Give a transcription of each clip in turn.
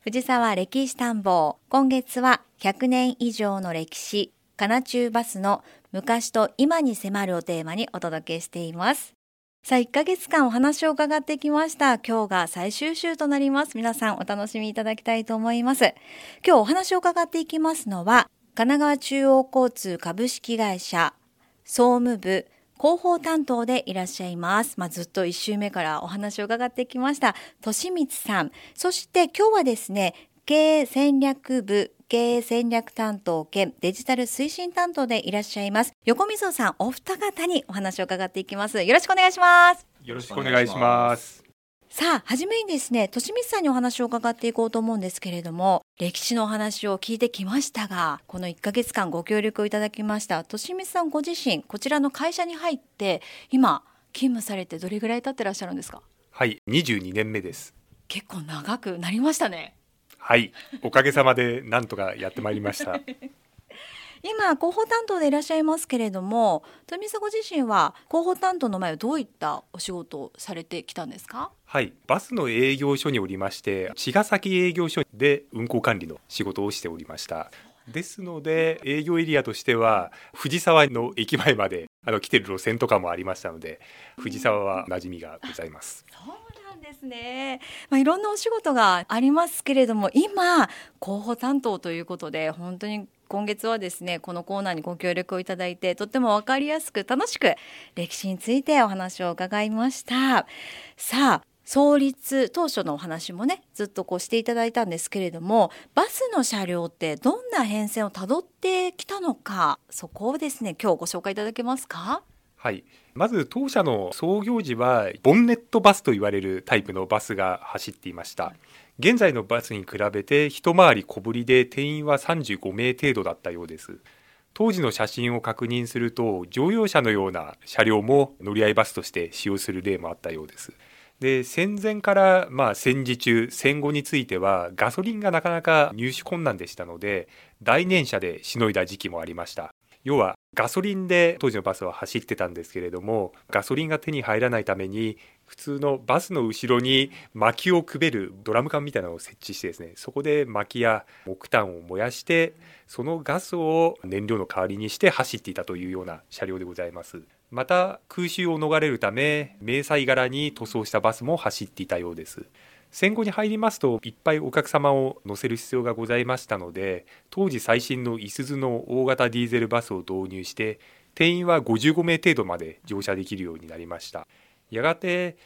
藤沢歴史探訪。今月は100年以上の歴史、かなちゅうバスの昔と今に迫るをテーマにお届けしています。さあ、1ヶ月間お話を伺ってきました。今日が最終週となります。皆さんお楽しみいただきたいと思います。今日お話を伺っていきますのは、神奈川中央交通株式会社総務部広報担当でいらっしゃいます。ずっと1週目からお話を伺ってきました利光さん。そして今日はですね、経営戦略部経営戦略担当兼デジタル推進担当でいらっしゃいます横溝さん、お二方にお話を伺っていきます。よろしくお願いします。 よろしくお願いします。 さあ、はじめにですね、利光さんにお話を伺っていこうと思うんですけれども、歴史のお話を聞いてきましたが、この1ヶ月間ご協力をいただきました利光さんご自身、こちらの会社に入って今勤務されてどれぐらい経ってらっしゃるんですか？ はい、22年目です。 結構長くなりましたね。 はい、おかげさまでなんとかやってまいりました今広報担当でいらっしゃいますけれども、利光さんご自身は広報担当の前はどういったお仕事をされてきたんですか？ はい、バスの営業所におりまして、茅ヶ崎営業所で運行管理の仕事をしておりました。ですので営業エリアとしては藤沢の駅前まで来てる路線とかもありましたので、藤沢は馴染みがございます。 そうなんですね。いろんなお仕事がありますけれども、今広報担当ということで、本当に今月はですね、このコーナーにご協力をいただいて、とっても分かりやすく楽しく歴史についてお話を伺いました。さあ、創立当初のお話もね、ずっとしていただいたんですけれども、バスの車両ってどんな変遷をたどってきたのか、そこをですね、今日ご紹介いただけますか？ はい、まず当社の創業時はボンネットバスと言われるタイプのバスが走っていました。現在のバスに比べて一回り小ぶりで定員は35名程度だったようです。当時の写真を確認すると、乗用車のような車両も乗り合いバスとして使用する例もあったようです。で、戦前から戦時中、戦後についてはガソリンがなかなか入手困難でしたので、大燃車でしのいだ時期もありました。要はガソリンで当時のバスは走ってたんですけれども、ガソリンが手に入らないために普通のバスの後ろに薪をくべるドラム缶みたいなのを設置してですね、そこで薪や木炭を燃やして、そのガスを燃料の代わりにして走っていたというような車両でございます。また空襲を逃れるため迷彩柄に塗装したバスも走っていたようです。戦後に入りますといっぱいお客様を乗せる必要がございましたので、当時最新のいすゞの大型ディーゼルバスを導入して、定員は55名程度まで乗車できるようになりました。やがて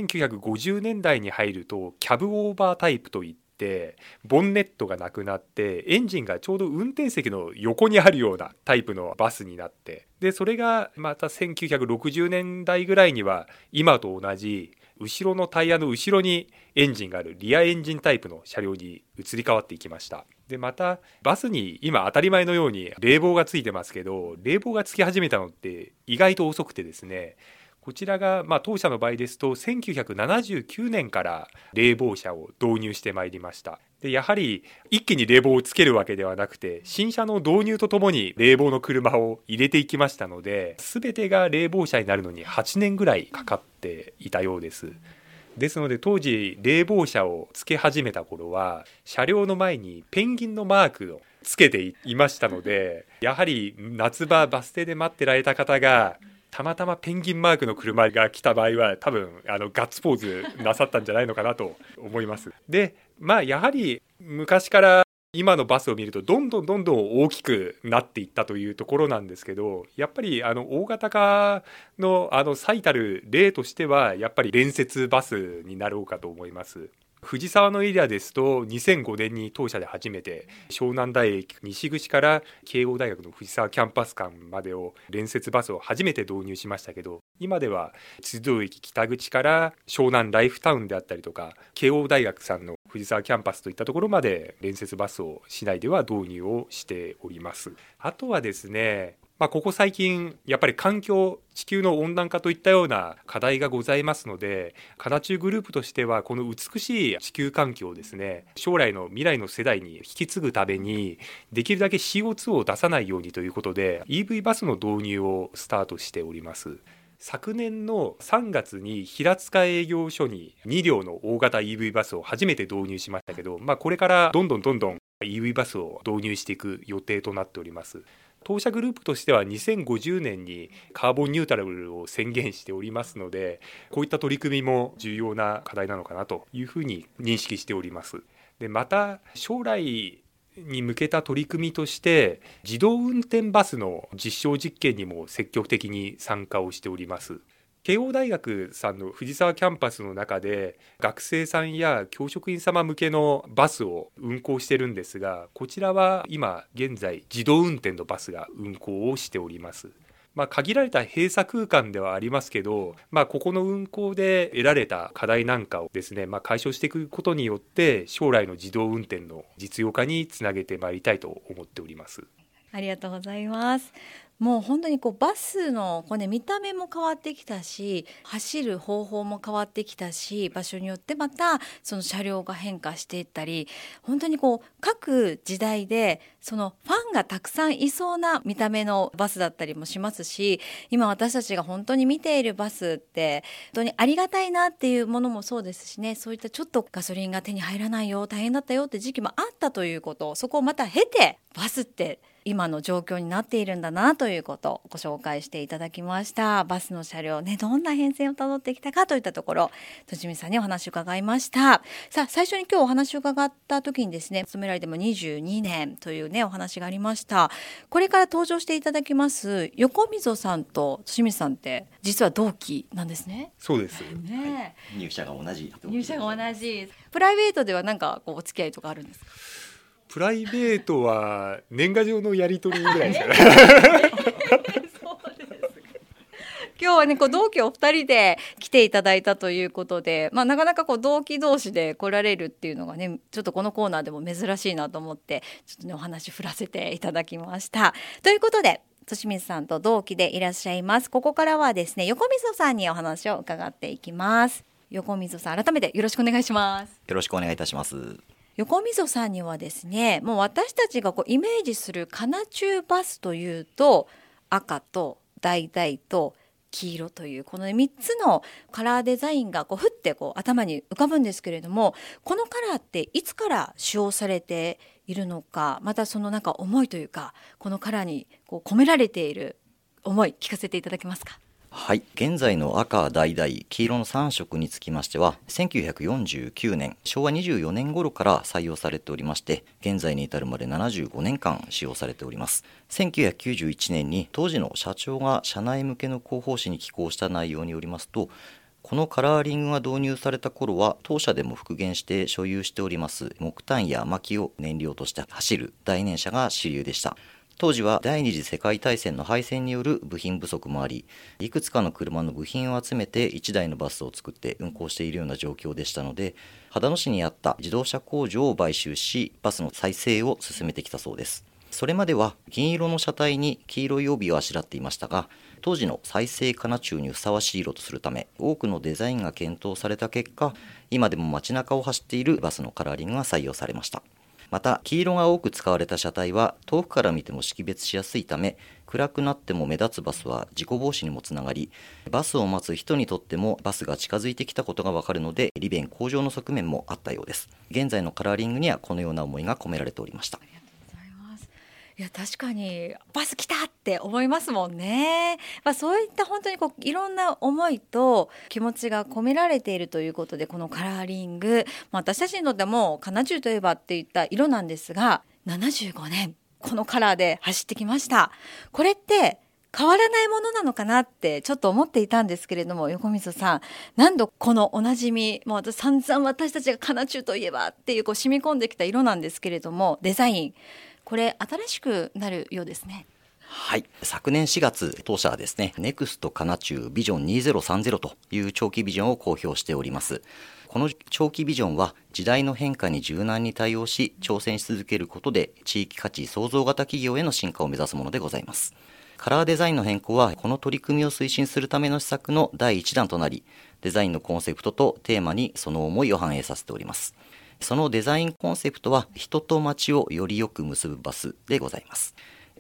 1950年代に入るとキャブオーバータイプといって、ボンネットがなくなってエンジンがちょうど運転席の横にあるようなタイプのバスになって、でそれがまた1960年代ぐらいには今と同じ後ろのタイヤの後ろにエンジンがあるリアエンジンタイプの車両に移り変わっていきました。でまたバスに今当たり前のように冷房がついてますけど、冷房がつき始めたのって意外と遅くてですね、こちらが当社の場合ですと1979年から冷房車を導入してまいりました。でやはり一気に冷房をつけるわけではなくて、新車の導入とともに冷房の車を入れていきましたので、全てが冷房車になるのに8年ぐらいかかっていたようです。ですので当時冷房車をつけ始めた頃は車両の前にペンギンのマークをつけていましたので、やはり夏場バス停で待ってられた方がたまたまペンギンマークの車が来た場合は多分ガッツポーズなさったんじゃないのかなと思います。でやはり昔から今のバスを見るとどんどん大きくなっていったというところなんですけど、やっぱり大型化の最たる例としてはやっぱり連節バスになろうかと思います。藤沢のエリアですと2005年に当社で初めて湘南台駅西口から慶応大学の藤沢キャンパス間までを連節バスを初めて導入しましたけど、今では辻堂駅北口から湘南ライフタウンであったりとか慶応大学さんの藤沢キャンパスといったところまで連節バスを市内では導入をしております。あとはですね、ここ最近やっぱり環境、地球の温暖化といったような課題がございますので、カナチューグループとしてはこの美しい地球環境をですね、将来の未来の世代に引き継ぐためにできるだけ CO2 を出さないようにということで EV バスの導入をスタートしております。 昨年の3月に平塚営業所に2両の大型 EV バスを初めて導入しましたけど、これからどんどん EV バスを導入していく予定となっております。当社グループとしては2050年にカーボンニュートラルを宣言しておりますので、こういった取り組みも重要な課題なのかなというふうに認識しております。でまた将来に向けた取り組みとして自動運転バスの実証実験にも積極的に参加をしております。慶応大学さんの藤沢キャンパスの中で学生さんや教職員様向けのバスを運行してるんですが、こちらは今現在自動運転のバスが運行をしております。限られた閉鎖空間ではありますけど、ここの運行で得られた課題なんかをですね、解消していくことによって将来の自動運転の実用化につなげてまいりたいと思っております。 ありがとうございます。もう本当にバスの見た目も変わってきたし、走る方法も変わってきたし、場所によってまたその車両が変化していったり、本当に各時代でそのファンがたくさんいそうな見た目のバスだったりもしますし、今私たちが本当に見ているバスって本当にありがたいなっていうものもそうですしね、そういったちょっとガソリンが手に入らないよ、大変だったよって時期もあったということ、そこをまた経てバスって今の状況になっているんだなということをご紹介していただきました。バスの車両ね、どんな変遷をたどってきたかといったところ、辻見さんにお話を伺いました。さあ、最初に今日お話を伺った時にですね、勤められても22年というねお話がありました。これから登場していただきます横溝さんと辻見さんって実は同期なんですね。 そうですね、 入社が同じ。 プライベートでは何かお付き合いとかあるんですか？ プライベートは年賀状のやり取りぐらいですかね。 そうですか。今日はね同期お二人で来ていただいたということで、なかなか同期同士で来られるっていうのがね、ちょっとこのコーナーでも珍しいなと思ってちょっとねお話振らせていただきました。ということで利水さんと同期でいらっしゃいます。ここからはですね横溝さんにお話を伺っていきます。横溝さん、改めてよろしくお願いします。 よろしくお願いいたします。 横溝さんにはですね、もう私たちがイメージするカナチューバスというと赤と橙と黄色というこの3つのカラーデザインがふって頭に浮かぶんですけれども、このカラーっていつから使用されているのか、またその思いというか、このカラーに込められている思い聞かせていただけますか？ はい、現在の赤、橙、黄色の3色につきましては1949年昭和24年頃から採用されておりまして、現在に至るまで75年間使用されております。1991年に当時の社長が社内向けの広報誌に寄稿した内容によりますと、このカラーリングが導入された頃は当社でも復元して所有しております木炭や薪を燃料として走る大燃車が主流でした。当時は第二次世界大戦の敗戦による部品不足もあり、いくつかの車の部品を集めて1台のバスを作って運行しているような状況でしたので、秦野市にあった自動車工場を買収しバスの再生を進めてきたそうです。それまでは銀色の車体に黄色い帯をあしらっていましたが、当時の再生カナチューにふさわしい色とするため多くのデザインが検討された結果、今でも街中を走っているバスのカラーリングが採用されました。また黄色が多く使われた車体は遠くから見ても識別しやすいため、暗くなっても目立つバスは事故防止にもつながり、バスを待つ人にとってもバスが近づいてきたことがわかるので利便向上の側面もあったようです。現在のカラーリングにはこのような思いが込められておりました。 いや、確かにバス来たって思いますもんね。そういった本当にいろんな思いと気持ちが込められているということで、このカラーリング、私たちにとってもカナチューといえばっていった色なんですが、75年このカラーで走ってきました。これって変わらないものなのかなってちょっと思っていたんですけれども、横溝さん、何度このおなじみ、もう散々私たちがカナチューといえばっていう染み込んできた色なんですけれども、デザインこれ新しくなるようですね。 はい、昨年4月当社はですね、ネクストカナチュービジョン2030という長期ビジョンを公表しております。この長期ビジョンは時代の変化に柔軟に対応し挑戦し続けることで地域価値創造型企業への進化を目指すものでございます。カラーデザインの変更はこの取り組みを推進するための施策の第1弾となり、デザインのコンセプトとテーマにその思いを反映させております。そのデザインコンセプトは人と街をよりよく結ぶバスでございます。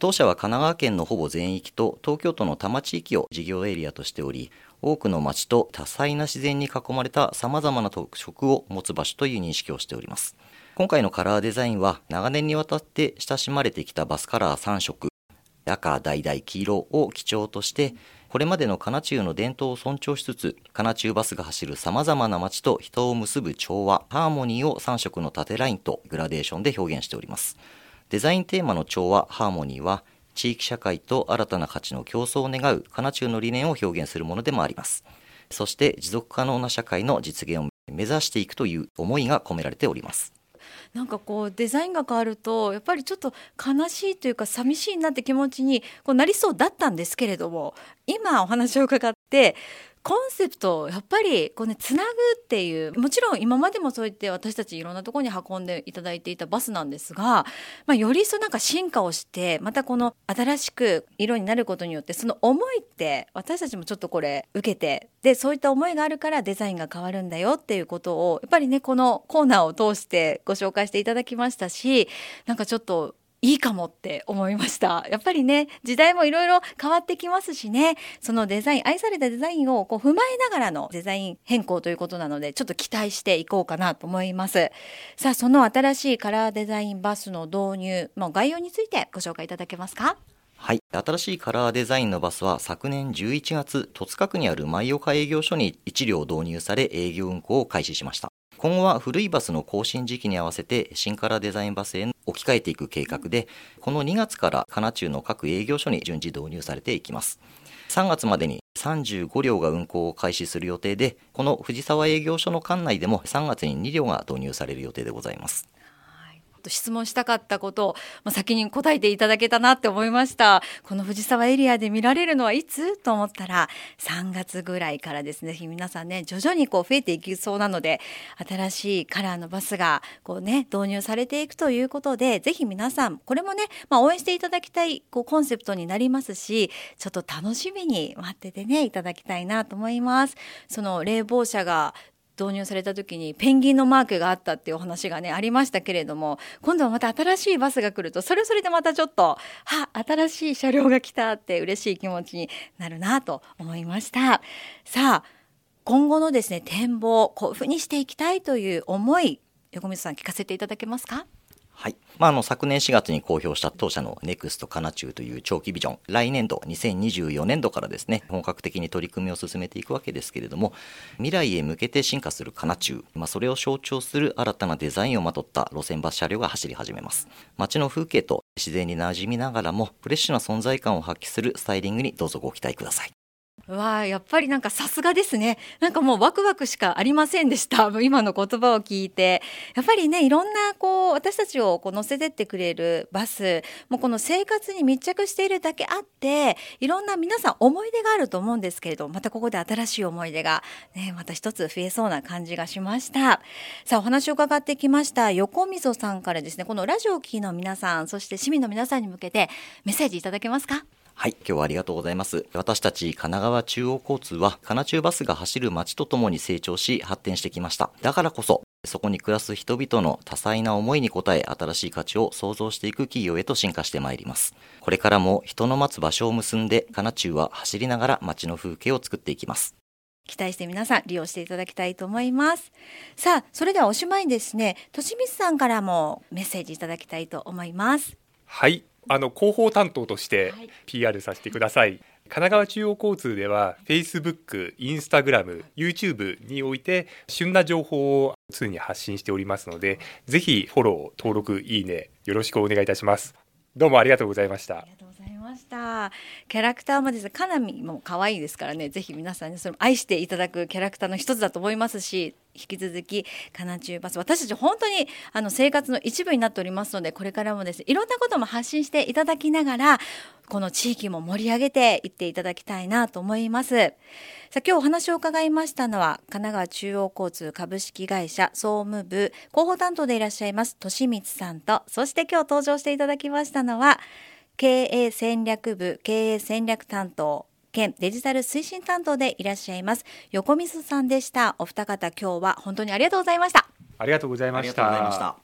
当社は神奈川県のほぼ全域と東京都の多摩地域を事業エリアとしており、多くの町と多彩な自然に囲まれた様々な特色を持つ場所という認識をしております。今回のカラーデザインは長年にわたって親しまれてきたバスカラー3色、赤、橙、黄色を基調として、これまでの神奈中の伝統を尊重しつつ、神奈中バスが走る様々な街と人を結ぶ調和、ハーモニーを3色の縦ラインとグラデーションで表現しております。デザインテーマの調和、ハーモニーは、地域社会と新たな価値の競争を願う神奈中の理念を表現するものでもあります。そして持続可能な社会の実現を目指していくという思いが込められております。 なんかこうデザインが変わるとやっぱりちょっと悲しいというか寂しいなって気持ちにこうなりそうだったんですけれども、今お話を伺ってコンセプトやっぱりこうね、つなぐっていう、もちろん今までもそう言って私たちいろんなところに運んでいただいていたバスなんですが、よりなんか進化をしてまたこの新しく色になることによってその思いって私たちもちょっとこれ受けて、でそういった思いがあるからデザインが変わるんだよっていうことをやっぱりね、このコーナーを通してご紹介していただきましたし、なんかちょっといいかもって思いました。やっぱりね、時代もいろいろ変わってきますしね、そのデザイン、愛されたデザインをこう踏まえながらのデザイン変更ということなので、ちょっと期待していこうかなと思います。さあ、その新しいカラーデザインバスの導入、概要についてご紹介いただけますか？ はい。新しいカラーデザインのバスは昨年11月、戸塚区にある舞岡営業所に1両導入され営業運行を開始しました。今後は古いバスの更新時期に合わせて新カラーデザインバスへ置き換えていく計画で、この2月から神奈中の各営業所に順次導入されていきます。3月までに35両が運行を開始する予定で、この藤沢営業所の管内でも3月に2両が導入される予定でございます。 質問したかったことを、先に答えていただけたなって思いました。この藤沢エリアで見られるのはいつと思ったら3月ぐらいからですね、ぜひ皆さんね、徐々にこう増えていきそうなので、新しいカラーのバスがこうね、導入されていくということで、ぜひ皆さんこれもね、応援していただきたいこうコンセプトになりますし、ちょっと楽しみに待っててねいただきたいなと思います。その冷房車が導入された時にペンギンのマークがあったっていうお話がねありましたけれども、今度はまた新しいバスが来るとそれでまたちょっと新しい車両が来たって嬉しい気持ちになるなと思いました。さあ、今後のですね展望、こういうふうにしていきたいという思い、横水さん聞かせていただけますか？ はい。昨年4月に公表した当社のネクストカナチューという長期ビジョン、来年度2024年度からですね、本格的に取り組みを進めていくわけですけれども、未来へ向けて進化するカナチュー、それを象徴する新たなデザインをまとった路線バス車両が走り始めます。街の風景と自然に馴染みながらもフレッシュな存在感を発揮するスタイリングにどうぞご期待ください。 やっぱりなんかさすがですね。なんかもうワクワクしかありませんでした。今の言葉を聞いて。やっぱりね、いろんな私たちを乗せてってくれるバス、もうこの生活に密着しているだけあって、いろんな皆さん思い出があると思うんですけれど、またここで新しい思い出がね、また一つ増えそうな感じがしました。さあ、お話を伺ってきました横溝さんからですね、このラジオを聴きの皆さん、そして市民の皆さんに向けてメッセージいただけますか？ はい、今日はありがとうございます。私たち神奈川中央交通は神奈中バスが走る街とともに成長し発展してきました。だからこそそこに暮らす人々の多彩な思いに応え、新しい価値を創造していく企業へと進化してまいります。これからも人の待つ場所を結んで神奈中は走りながら街の風景を作っていきます。 期待して皆さん利用していただきたいと思います。さあ、それではおしまいにですね、利光さんからもメッセージいただきたいと思います。 はい、広報担当として PR させてください。神奈川中央交通では Facebook、Instagram、YouTube において旬な情報を常に発信しておりますので、ぜひフォロー、登録、いいねよろしくお願いいたします。どうもありがとうございました。 ありがとうございました。キャラクターもですね、かなみも可愛いですからね、ぜひ皆さんにそれも愛していただくキャラクターの一つだと思いますし、引き続き神奈中バス、私たち本当に生活の一部になっておりますので、これからもですね、いろんなことも発信していただきながら、この地域も盛り上げていっていただきたいなと思います。さあ、今日お話を伺いましたのは神奈川中央交通株式会社総務部広報担当でいらっしゃいます利光さんと、そして今日登場していただきましたのは経営戦略部経営戦略担当兼デジタル推進担当でいらっしゃいます横溝さんでした。お二方、今日は本当にありがとうございました。 ありがとうございました。